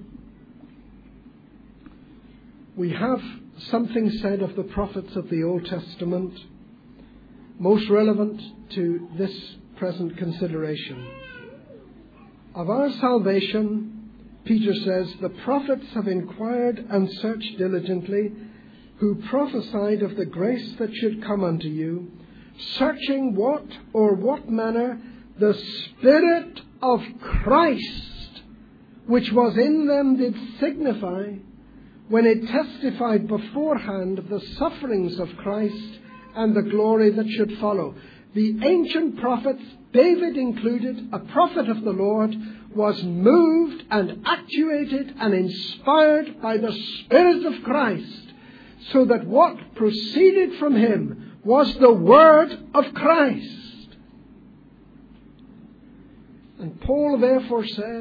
we have something said of the prophets of the Old Testament, most relevant to this present consideration. Of our salvation, Peter says, the prophets have inquired and searched diligently, who prophesied of the grace that should come unto you, searching what manner the Spirit of Christ, which was in them, did signify, when it testified beforehand of the sufferings of Christ and the glory that should follow. The ancient prophets, David included, a prophet of the Lord, was moved and actuated and inspired by the Spirit of Christ, so that what proceeded from him was the word of Christ. And Paul therefore says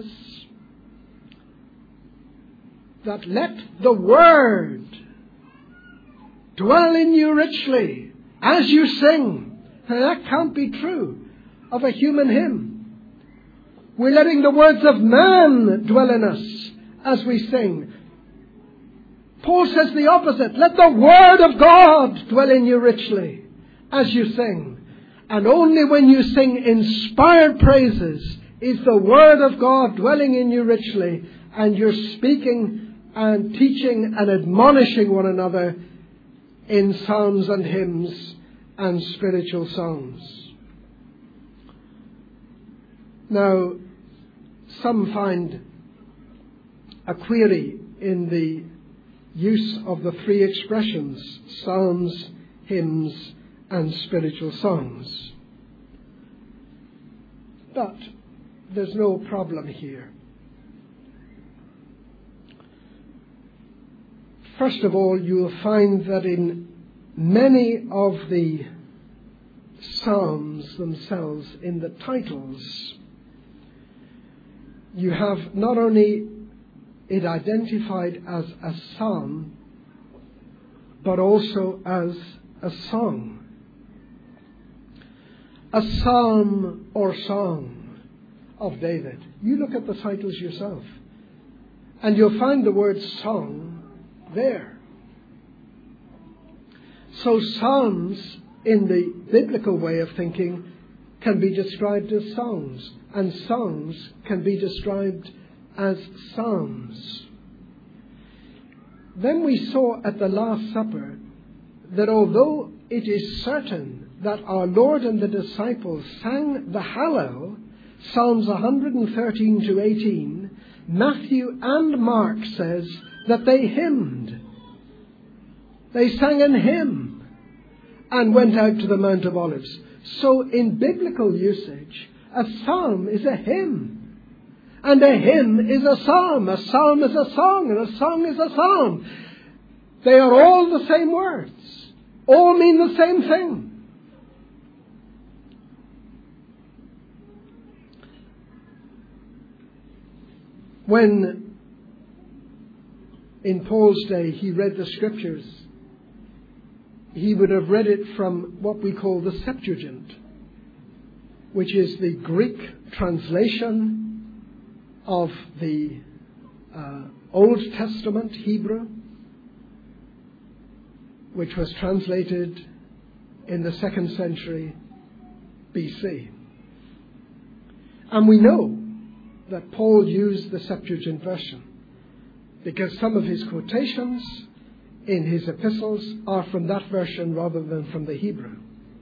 that let the word dwell in you richly as you sing. And that can't be true of a human hymn. We're letting the words of man dwell in us as we sing. Paul says the opposite. Let the word of God dwell in you richly as you sing. And only when you sing inspired praises is the word of God dwelling in you richly, and you're speaking and teaching and admonishing one another in psalms and hymns and spiritual songs. Now, some find a query in the use of the three expressions, psalms, hymns, and spiritual songs. But there's no problem here. First of all, you'll find that in many of the psalms themselves, in the titles, you have not only it identified as a psalm, but also as a song. A psalm or song of David. You look at the titles yourself, and you'll find the word song there. So psalms, in the biblical way of thinking, can be described as songs, and songs can be described as psalms. Then we saw at the Last Supper that although it is certain that our Lord and the disciples sang the Hallel, Psalms 113 to 18, Matthew and Mark says that they hymned. They sang an hymn and went out to the Mount of Olives. So in biblical usage, a psalm is a hymn, and a hymn is a psalm. A psalm is a song, and a song is a psalm. They are all the same words, all mean the same thing. When in Paul's day he read the scriptures, he would have read it from what we call the Septuagint, which is the Greek translation of the Old Testament Hebrew, which was translated in the 2nd century BC. And we know that Paul used the Septuagint version because some of his quotations in his epistles are from that version rather than from the Hebrew.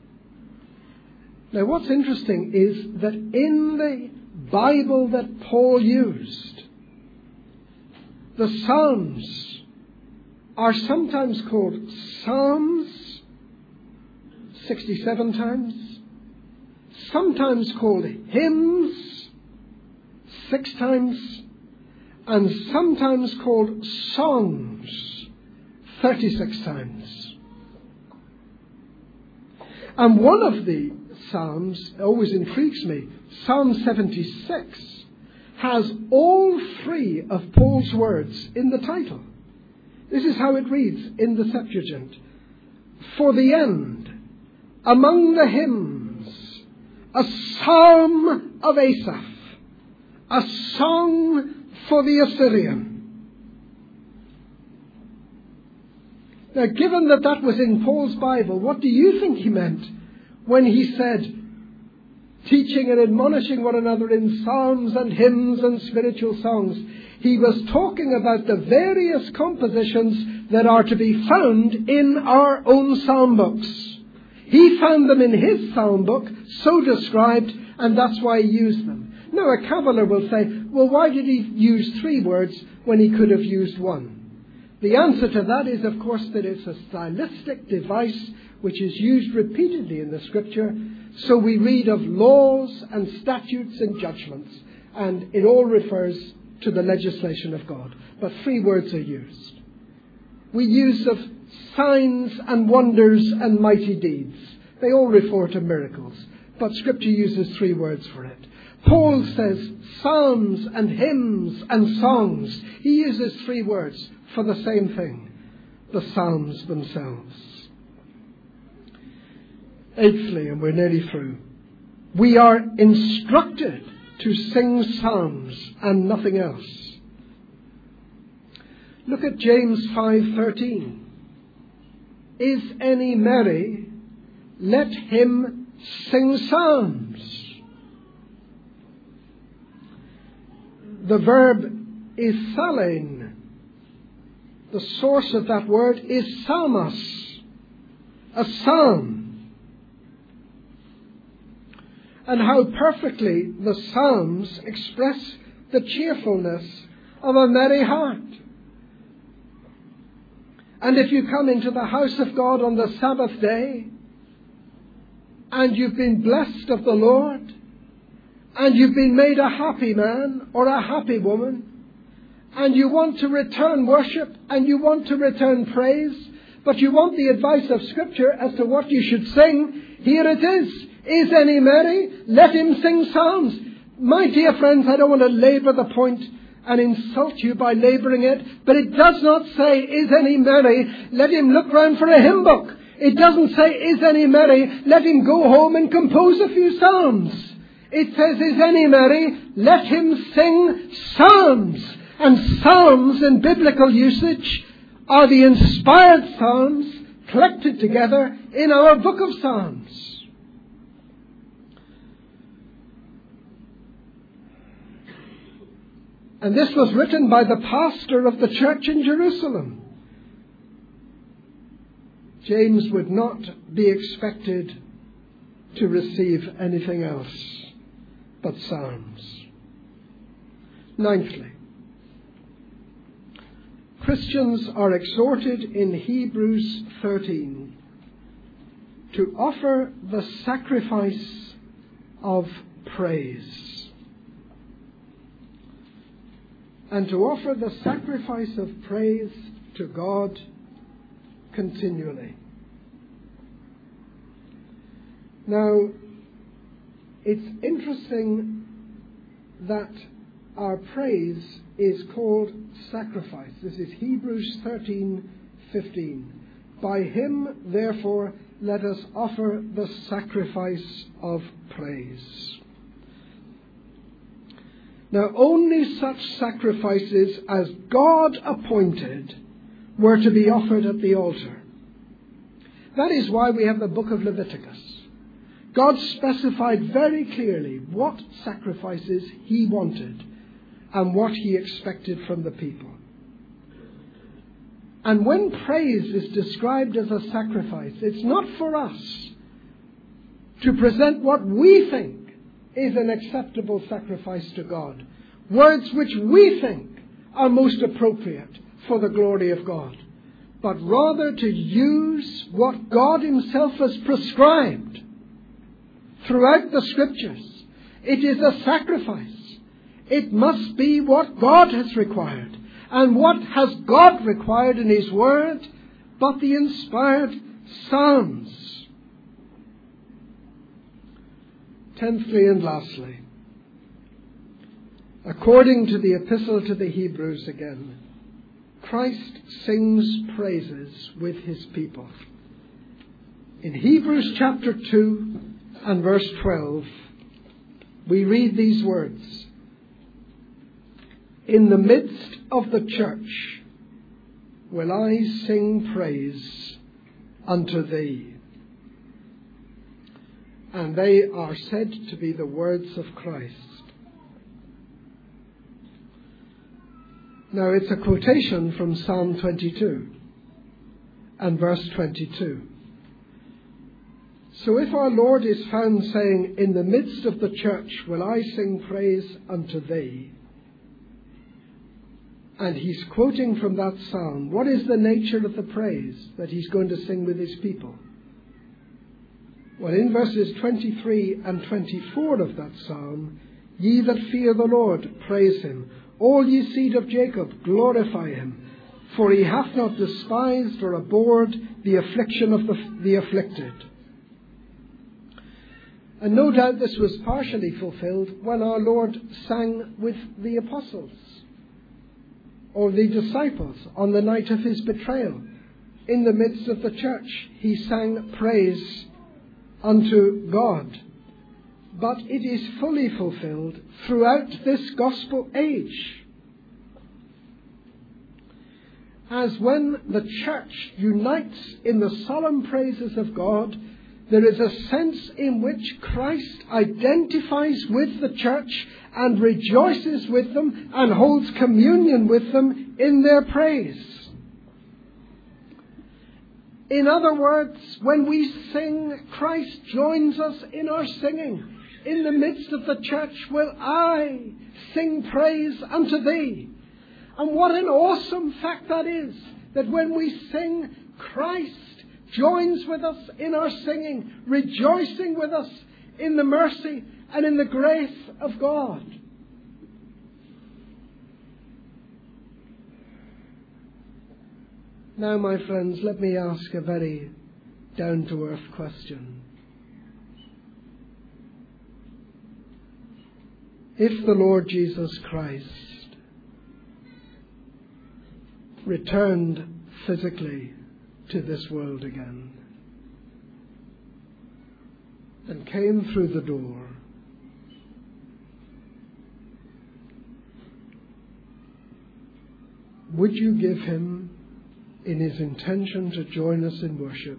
Now, what's interesting is that in the Bible that Paul used, the Psalms are sometimes called Psalms 67 times, sometimes called hymns 6 times, and sometimes called songs 36 times. And one of the Psalms always intrigues me. Psalm 76 has all 3 of Paul's words in the title. This is how it reads in the Septuagint. For the end, among the hymns, a psalm of Asaph, a song for the Assyrian. Now, given that that was in Paul's Bible, what do you think he meant when he said, teaching and admonishing one another in psalms and hymns and spiritual songs? He was talking about the various compositions that are to be found in our own psalm books. He found them in his psalm book, so described, and that's why he used them. Now, a caviller will say, well, why did he use 3 words when he could have used 1? The answer to that is, of course, that it's a stylistic device which is used repeatedly in the Scripture. So we read of laws and statutes and judgments, and it all refers to the legislation of God. But 3 words are used. We use of signs and wonders and mighty deeds. They all refer to miracles, but Scripture uses 3 words for it. Paul says psalms and hymns and songs. He uses 3 words for the same thing, the psalms themselves. 8thly, and we're nearly through, we are instructed to sing psalms and nothing else. Look at James 5:13. Is any merry? Let him sing psalms. The verb is psallein. The source of that word is psalmos, a psalm. And how perfectly the psalms express the cheerfulness of a merry heart. And if you come into the house of God on the Sabbath day, and you've been blessed of the Lord, and you've been made a happy man or a happy woman, and you want to return worship and you want to return praise, but you want the advice of Scripture as to what you should sing, here it is. Is any merry? Let him sing psalms. My dear friends, I don't want to labour the point and insult you by labouring it, but it does not say, is any merry? Let him look round for a hymn book. It doesn't say, is any merry? Let him go home and compose a few psalms. It says, is any merry? Let him sing psalms. And psalms in biblical usage are the inspired psalms collected together in our book of Psalms. And this was written by the pastor of the church in Jerusalem. James would not be expected to receive anything else but psalms. 9thly, Christians are exhorted in Hebrews 13 to offer the sacrifice of praise. And to offer the sacrifice of praise to God continually. Now, it's interesting that our praise is called sacrifice. This is Hebrews 13:15. By him, therefore, let us offer the sacrifice of praise. Now, only such sacrifices as God appointed were to be offered at the altar. That is why we have the book of Leviticus. God specified very clearly what sacrifices he wanted and what he expected from the people. And when praise is described as a sacrifice, it's not for us to present what we think is an acceptable sacrifice to God. Words which we think are most appropriate for the glory of God. But rather to use what God himself has prescribed throughout the Scriptures. It is a sacrifice. It must be what God has required. And what has God required in his word but the inspired Psalms? 10thly and lastly, according to the Epistle to the Hebrews again, Christ sings praises with his people. In Hebrews chapter 2 and verse 12, we read these words: "In the midst of the church will I sing praise unto thee." And they are said to be the words of Christ. Now it's a quotation from Psalm 22 and verse 22. So if our Lord is found saying, "In the midst of the church will I sing praise unto thee," and he's quoting from that psalm, what is the nature of the praise that he's going to sing with his people? Well, in verses 23 and 24 of that psalm, "Ye that fear the Lord, praise him. All ye seed of Jacob, glorify him. For he hath not despised or abhorred the affliction of the afflicted." And no doubt this was partially fulfilled when our Lord sang with the apostles or the disciples on the night of his betrayal. In the midst of the church, he sang praise unto God. But it is fully fulfilled throughout this gospel age. As when the church unites in the solemn praises of God, there is a sense in which Christ identifies with the church and rejoices with them and holds communion with them in their praise. In other words, when we sing, Christ joins us in our singing. In the midst of the church will I sing praise unto thee. And what an awesome fact that is, that when we sing, Christ joins with us in our singing, rejoicing with us in the mercy and in the grace of God. Now, my friends, let me ask a very down-to-earth question. If the Lord Jesus Christ returned physically to this world again and came through the door, would you give him, in his intention to join us in worship,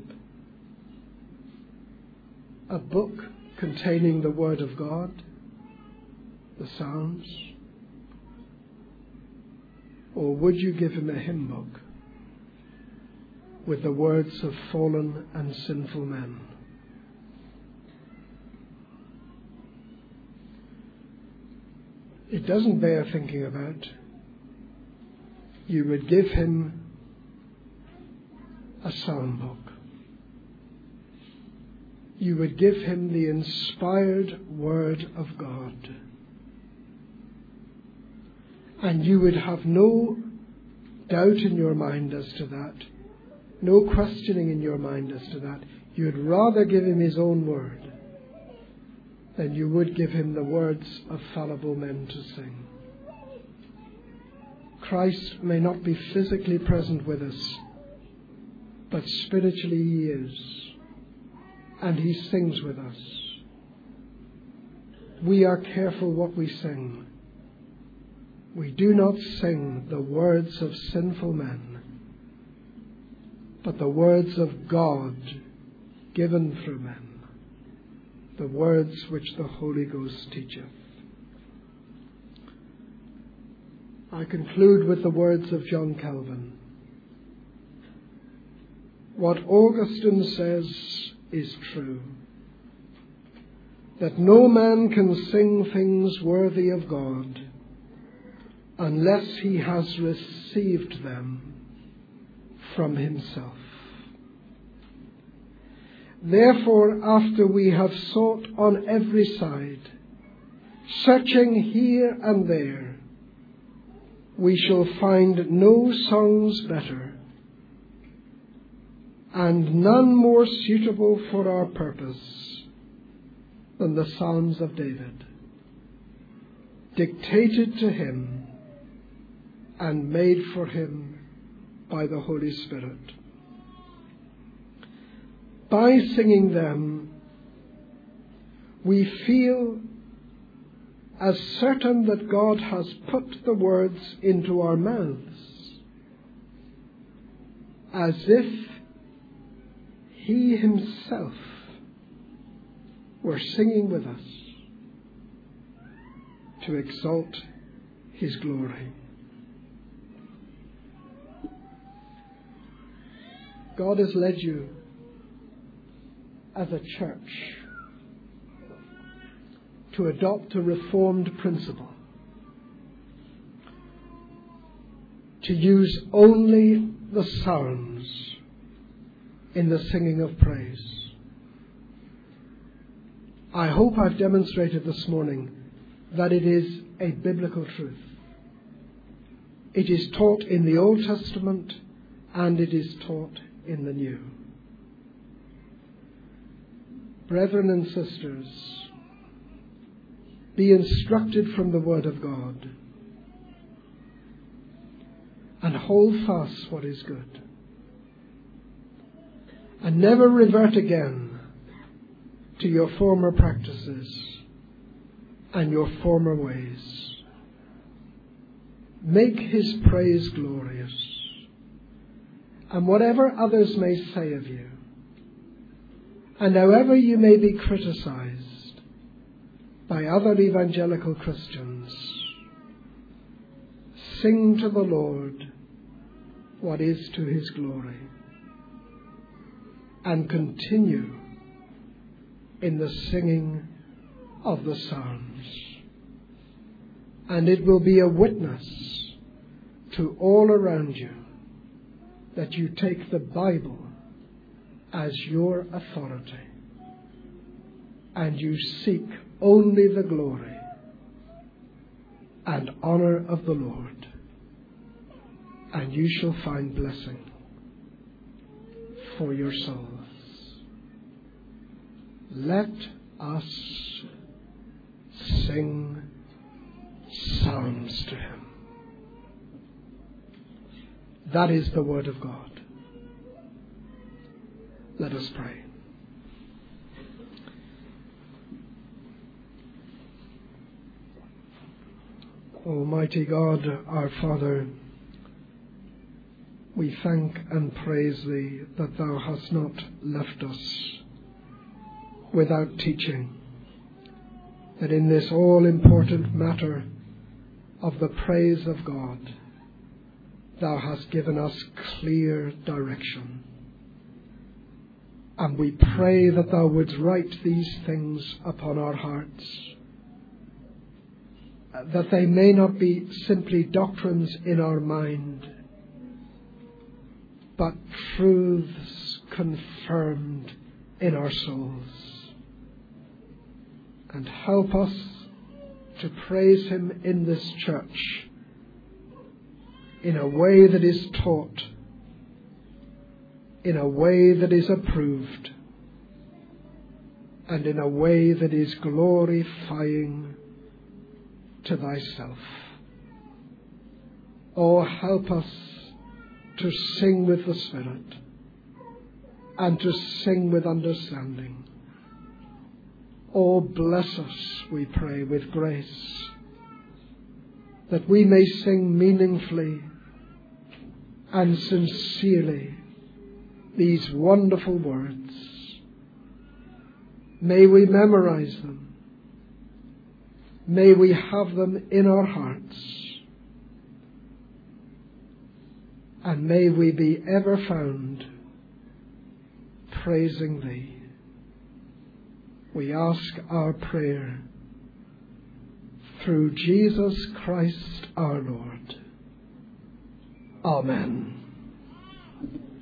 a book containing the Word of God, the Psalms? Or would you give him a hymn book with the words of fallen and sinful men? It doesn't bear thinking about. You would give him a psalm book. You would give him the inspired Word of God. And you would have no doubt in your mind as to that, no questioning in your mind as to that. You'd rather give him his own word than you would give him the words of fallible men to sing. Christ may not be physically present with us, but spiritually he is, and he sings with us. We are careful what we sing. We do not sing the words of sinful men, but the words of God given through men, the words which the Holy Ghost teacheth. I conclude with the words of John Calvin. What Augustine says is true, that no man can sing things worthy of God unless he has received them from himself. Therefore, after we have sought on every side, searching here and there, we shall find no songs better, and none more suitable for our purpose than the Psalms of David, dictated to him and made for him by the Holy Spirit. By singing them, we feel as certain that God has put the words into our mouths, as if He Himself were singing with us to exalt His glory. God has led you as a church to adopt a reformed principle, to use only the Psalms in the singing of praise. I hope I've demonstrated this morning that it is a biblical truth. It is taught in the Old Testament and it is taught in the New. Brethren and sisters, be instructed from the Word of God and hold fast what is good, and never revert again to your former practices and your former ways. Make His praise glorious, and whatever others may say of you, and however you may be criticized by other evangelical Christians, sing to the Lord what is to His glory, and continue in the singing of the Psalms. And it will be a witness to all around you that you take the Bible as your authority, and you seek only the glory and honor of the Lord, and you shall find blessing for your souls. Let us sing psalms to Him. That is the Word of God. Let us pray. Almighty God, our Father, we thank and praise Thee that Thou hast not left us without teaching, that in this all-important matter of the praise of God, Thou hast given us clear direction. And we pray that Thou wouldst write these things upon our hearts, that they may not be simply doctrines in our mind, but truths confirmed in our souls. And help us to praise Him in this church in a way that is taught, in a way that is approved, and in a way that is glorifying to Thyself. Oh, help us to sing with the Spirit and to sing with understanding. Oh, bless us, we pray, with grace, that we may sing meaningfully and sincerely these wonderful words May we memorize them. May we have them in our hearts. And may we be ever found praising Thee. We ask our prayer through Jesus Christ our Lord. Amen.